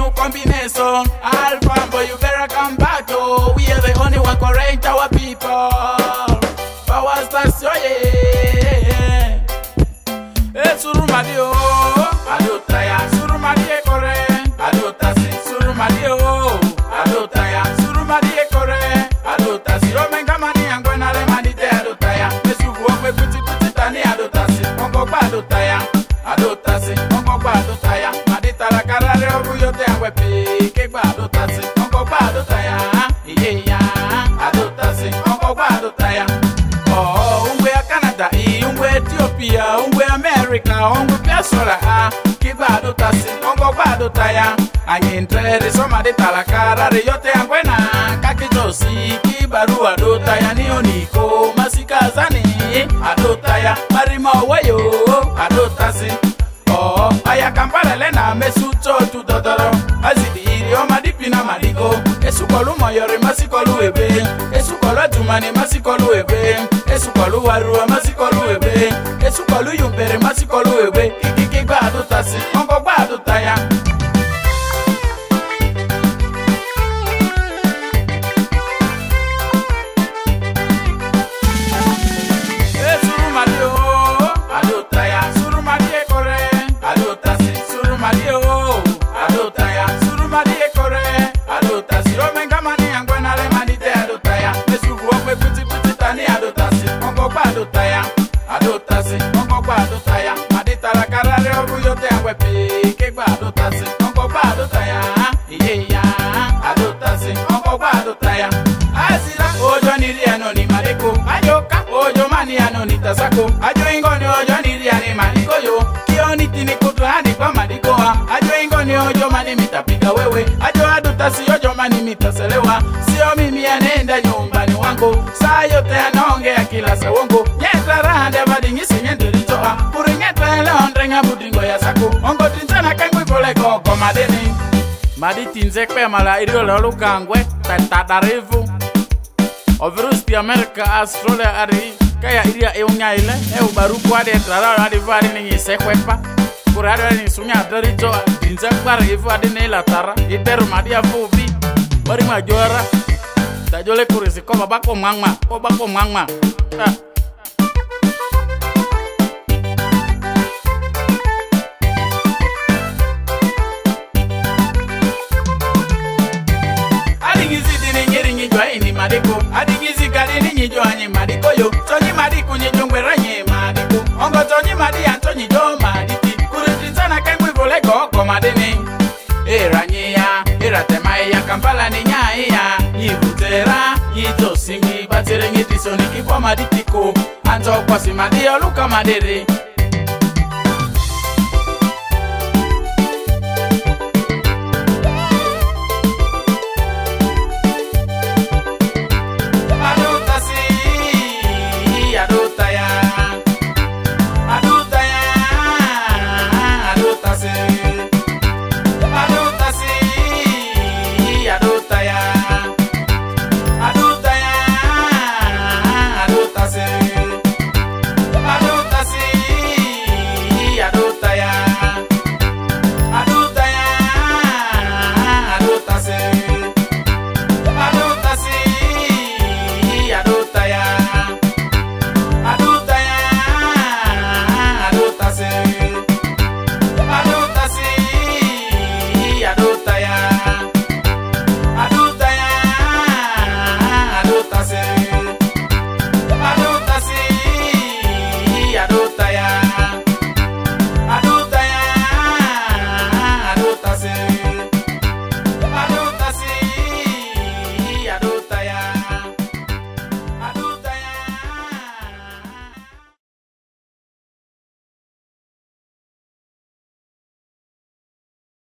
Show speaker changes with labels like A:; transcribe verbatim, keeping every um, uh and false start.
A: new combination. Alpha boy, you better come back, yo. We are the only one correct our people. Power stars, yo, yeah. Eh, Surumadio, Adotaya, Surumadie correct, Adotasi, Surumadio, Adotaya, Surumadie correct, Adotasi, Romengamani and Gwenale Manite Adotaya, Mesufu, Mekuti Putitani Adotasi, Mongo Badotaya, Adotasi, Mongo Badotaya, Madita la Carare Obuyote and Wepe, Keba Adotasi, Mongo Badotaya, yeah, Adotasi, Mongo Badotaya. Oh, we are Canada, we are Ethiopia, we are America, we are Sola, Kiba Adotasi, Mongo Badotaya, and Entre, Somadi Talacara, Yote and Gwena, Kakitosi, Kibaru Adotaya, Neonico, Masikazani, Adotaya, Marima Wayo, Adotasi. Oh, aya kampala lena mesuto tu dodoro azidi o madipina madiko esukolu moyore masikolu ebe esukolu tumani masikolu ebe esukolu waru masikolu ebe esukolu yumpere masikolu ebe kikiki gba adotasi ongo gba adotaya. Adotaya, adotasi, ongo ba adotaya, madita la carare obuyote anwepe, keba adotasi, ongo ba adotaya, yeah, adotasi, ongo ba adotaya. Asira, ojo niri anoni madeko, ayoka, ojo mani anoni tasako, ajo ingoni ojo niri ani madiko yo, kioni tini kutuhani kwa madiko ha, ajo ingoni ojo mani mitapika wewe, ajo adotasi ojo mani mitaselewa, sio mimi anenda nyumbani wangu, saa yote anaongea kila sawongo. Rande badingi sinyende lichoa Puringete leondrenga budingo ya saku Ongo tinzana kengwe kole koko madeni Madi tinzekwe mala irio lolu kangwe Tatarivu Ovirus di Amerika astrole ari Kaya iria eunga ile Eu baru kuade trara adi vari ningi sekwepa Kurada ni sunya dericho Tinzekwe rivu adi neila tara Iteru madia fubi Bari majora Tajole kurisi ko babako mangma Ko bako mangma Ha Madiko, adigizi gari ni nyijo anyi madiko yo Tonyi madiku nyijongwe ranye madiko Ongo tonyi madi antonyi jo maditi Kuritinzana kengwi vole koko madini Era nyea, era temae ya kampala ni nyaya Yivutera, yito singi Batere ngiti soniki kwa maditiko Anto kwa si madio luka madere